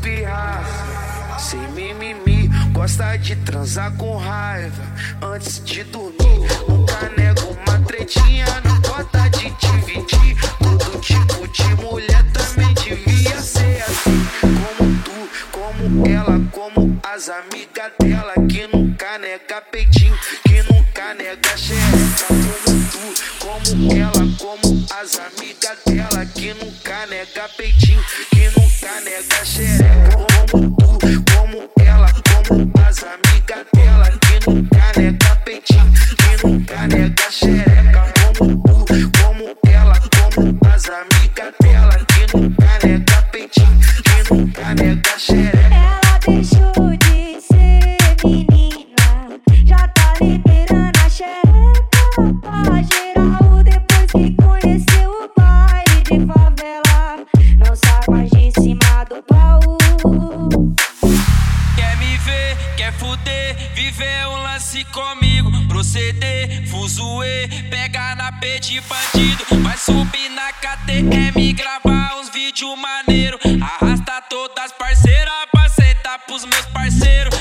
pirraça, sem mimimi, gosta de transar com raiva antes de dormir. Nunca nego uma tretinha, não gosta de dividir. Todo tipo de mulher também devia ser assim, como tu, como ela, como as amigas dela, que nunca nega peitinho, que nunca nega xereca. Como tu, como ela, como as amigas dela, que nunca nega peitinho, que nunca nega xereca. Como tu, como ela, como as amigas dela, que nunca nega peitinho, que nunca nega xereca. Como tu, como ela, como as amigas dela, que nunca nega peitinho, que nunca nega xereca. Ela deixou de ser menina, já tá liberando a xereca pra geral. Depois que conheceu o baile de favela, não sai mais de cima do baú. Quer me ver, quer fuder, viver um lance comigo, proceder, fuzuê, pega na P de bandido, vai subir na KTM, gravar uns vídeos maneiro, arrasta todas as parceiras pra sentar pros meus parceiros.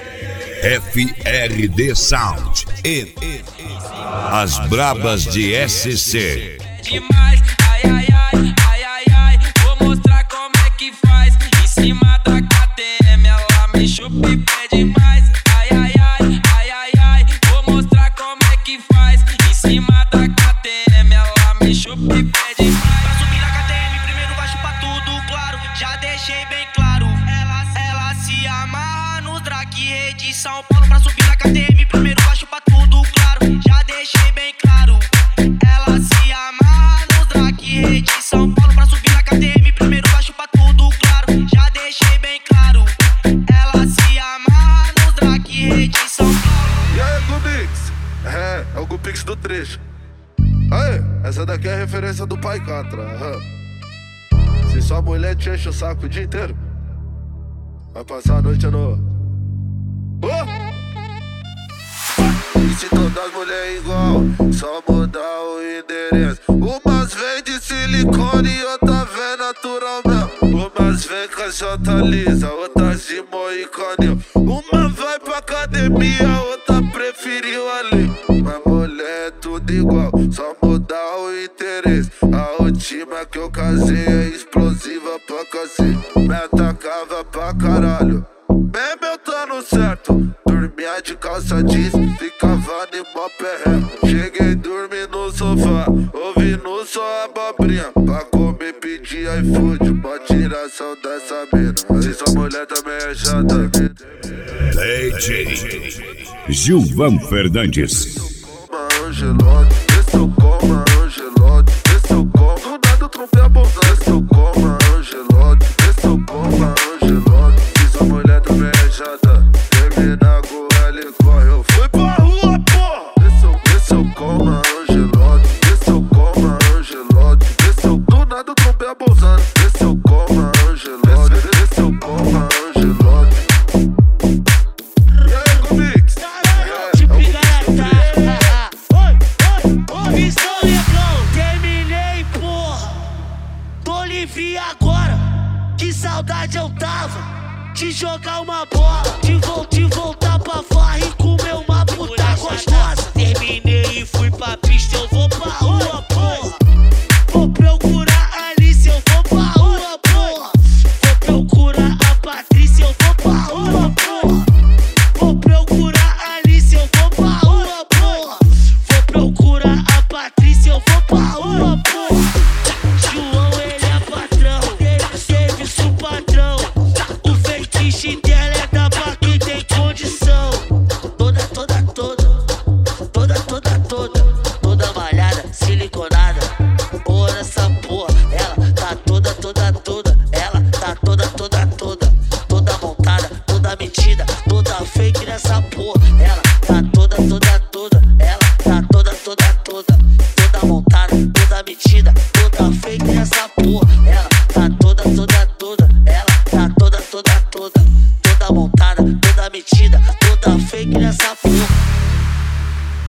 FRD Sound e As Brabas de SC. Demais, ai ai ai, ai ai ai, vou mostrar como é que faz. Em cima da KTM ela me chupa e pede mais. Ai ai ai, ai ai ai, vou mostrar como é que faz. Em cima da KTM ela me chupa e pede mais. Pra subir na KTM primeiro vai chupar tudo, claro, já deixei bem claro. Ela se amarra no Drag Rede São Paulo. Pra subir na KTM primeiro vai chupar tudo, claro, já deixei bem claro. Ela se amarra no Drag Rede São Paulo. Pra subir na KTM primeiro vai chupar tudo, claro, já deixei bem claro. Ela se amarra no Drag Rede São Paulo. E aí, Gubix? É o Gubix do trecho. Aê, essa daqui é a referência do Pai Catra. Se sua mulher te enche o saco o dia inteiro, vai passar a noite no... E se todas as mulheres igual, só mudar o endereço. Umas vem de silicone e outra vem natural mesmo. Umas vem com a jota lisa, outras de moicano. Uma vai pra academia, outra preferiu ali. Mas mulher é tudo igual, só mudar o interesse. A última que eu casei é explosiva pra cacete, me atacava pra caralho. Mesmo eu tô no certo, dormia de calça jeans, ficava de mó perreco. Cheguei dormi no sofá, ouvindo só abobrinha. Pra comer pedir iFood, uma tiração dessa mina. Se sua mulher também é chata, DJ Gilvan Fernandes. Angelote, esse eu como Angelote, esse eu como. Do nada trompei a bolsa, esse eu como Angelote, esse eu como Angelote. Se sua mulher também é chata, termina com ela e corre. Eu fui pra rua, porra. Esse eu como Angelote, esse eu como Angelote, esse eu... Do nada trompei a bolsa, esse eu como Angelote, esse eu como Angelote. E aí, Gubix? Terminei, porra. Tô livre agora. Que saudade eu tava de jogar uma bola, de voltar pra farra e comer uma puta gostosa. Terminei e fui pra pista, eu vou pra rua, porra.